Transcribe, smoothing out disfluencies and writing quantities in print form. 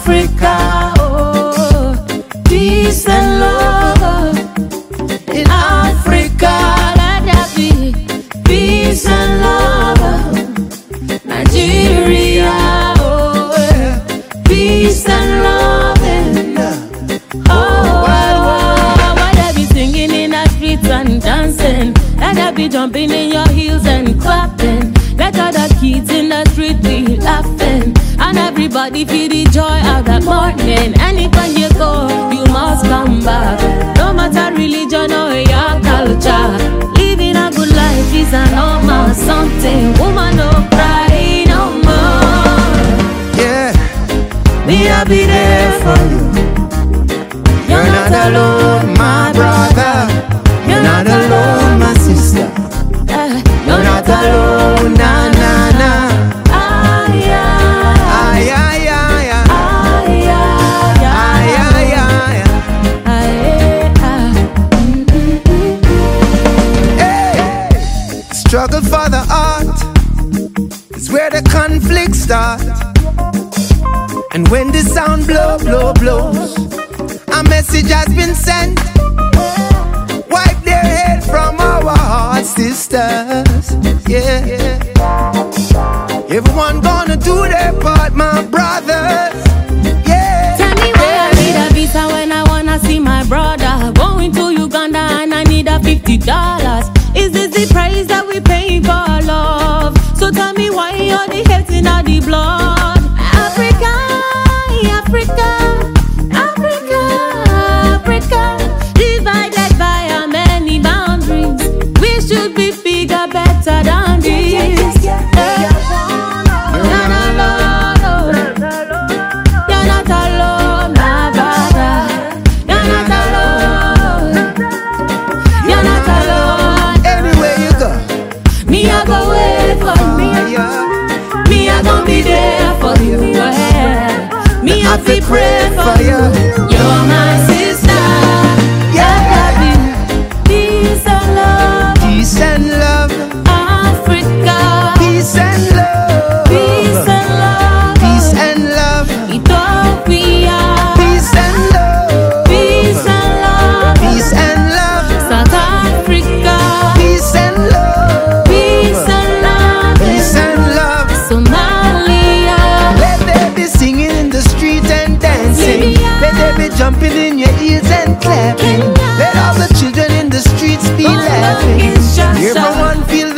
Africa, oh, peace and love. In Africa, let there be peace and love. Nigeria, oh, peace and love. Oh, why they be singing in the streets and dancing? Let there be jumping in your heels and clapping. Let other kids in the street be laughing. And everybody feel the joy of that morning. Anytime you go, you must come back. No matter religion or your culture, living a good life is a normal something. Woman, no cry no more. Yeah, me I'll be there for you. You're not alone, my brother. You're not alone, my sister. You're not alone, na na na. Ay, ay, ay. Struggle for the art is where the conflict starts. And when the sound blows, a message has been sent. Wipe their head from our hearts, sisters. Yeah. Everyone gonna do their part, my brothers. Yeah. Tell me where I need a visa when I wanna see my brother. Going to Uganda and I need a $50. Is this the price that we pay for love? So tell me why you're the hate in all the blood. Africa, Africa, Africa, Africa, divided by how many boundaries? We should be bigger, better than this. You're not alone, my brother. You're not alone. You're not alone. Anywhere you go, Me, I go wait for you. Me, I gon' be there for you. Me, I be pray for you. You're my sister. yeah. Peace and love. Peace and love, Africa. peace and love, Peace and love. peace and love, Ethiopia. peace and love, Peace and love. peace and love, South Africa. peace and love, Peace and love. peace and love. Somalia. Let there be singing in the street and dancing. Libya. Let there be jumping in your ears and clapping. Kenya. Let all the children in the streets be Oh, laughing. Kinshasa. Everyone feel